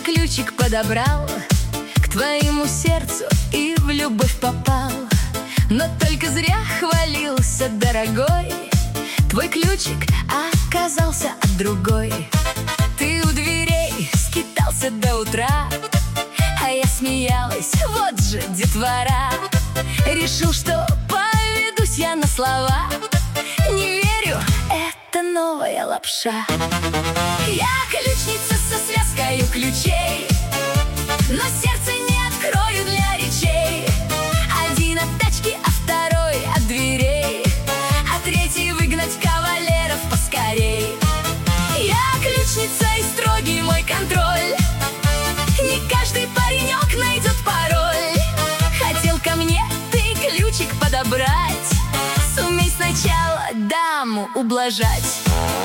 ключик подобрал, к твоему сердцу и в любовь попал. Но только зря хвалился, дорогой, твой ключик оказался от другой. Ты у дверей скитался до утра, а я смеялась, вот же детвора. Решил, что поведусь я на слова. Не верю, это новая лапша. Я ключница со связкою ключей, но сердце не открою для речей. Один от тачки, а второй от дверей, а третий выгнать кавалеров поскорей. Я ключница и строгий мой контроль, не каждый паренек найдет пароль. Хотел ко мне ты ключик подобрать, сумей сначала даму ублажать.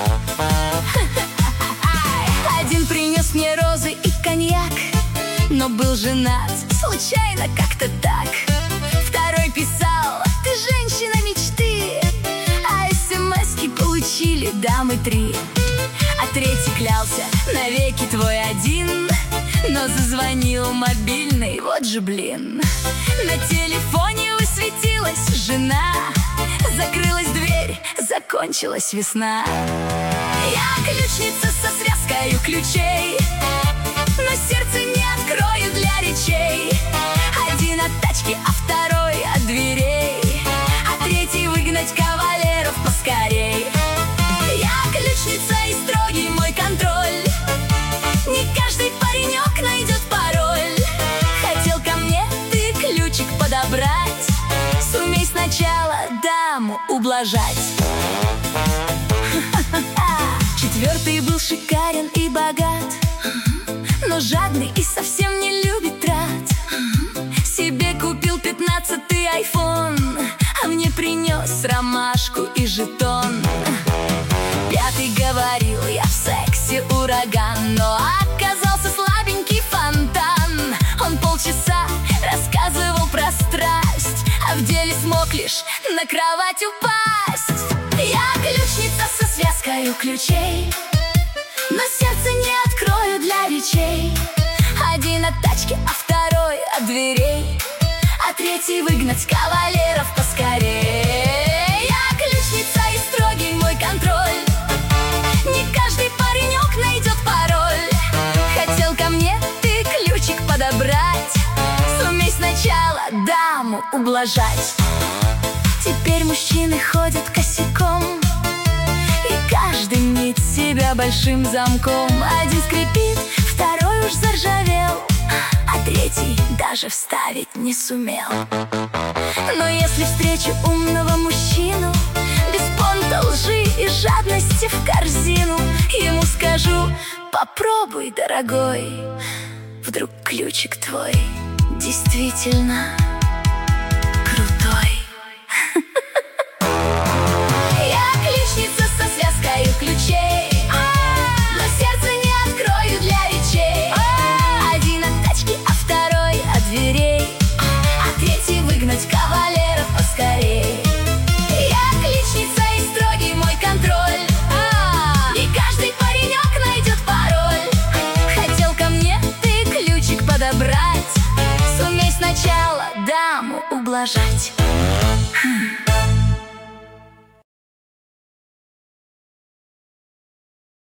Один принес мне розы и коньяк, но был женат, случайно как-то так. Второй писал: ты женщина мечты, а смс-ки получили дамы 3. А третий клялся: навеки твой один. Но зазвонил мобильный, вот же блин. На телефоне высветилась жена, закрылась дверь, закончилась весна. Я ключница со связкою ключей, но сердце не открою для речей. Один от тачки, а второй от дверей, а третий выгнать кавалеров поскорей. Я ключница и строгий мой контроль, не каждый паренек найдет пароль. Хотел ко мне ты ключик подобрать, сумей сначала даму ублажать. Четвертый был шикарен и богат, но жадный и совсем не любит трат. Себе купил 15-й айфон, а мне принес ромашку и жетон. Пятый говорил: я в сексе ураган, но оказался слабенький фонтан. Он полчаса рассказывал про страсть, а в деле смог лишь на кровать упасть. Я ключница со связкою ключей, но сердце не открою для речей. Один от тачки, а второй от дверей, а третий выгнать кавалеров поскорей. Я ключница и строгий мой контроль, не каждый паренек найдет пароль. Хотел ко мне ты ключик подобрать, сумей сначала даму ублажать. Теперь мужчины ходят косяком, и каждый мнит себя большим замком. Один скрипит, второй уж заржавел, а третий даже вставить не сумел. Но если встречу умного мужчину, без понта, лжи и жадности в корзину, ему скажу: попробуй, дорогой, вдруг ключик твой действительно крутой. Я ключница со связкою ключей, но сердце не открою для речей. Один от тачки, а второй от дверей, а третий выгнать кавалеров поскорей. Я ключница и строгий мой контроль, не каждый паренек найдет пароль. Хотел ко мне ты ключик подобрать, сумей сначала даму ублажать.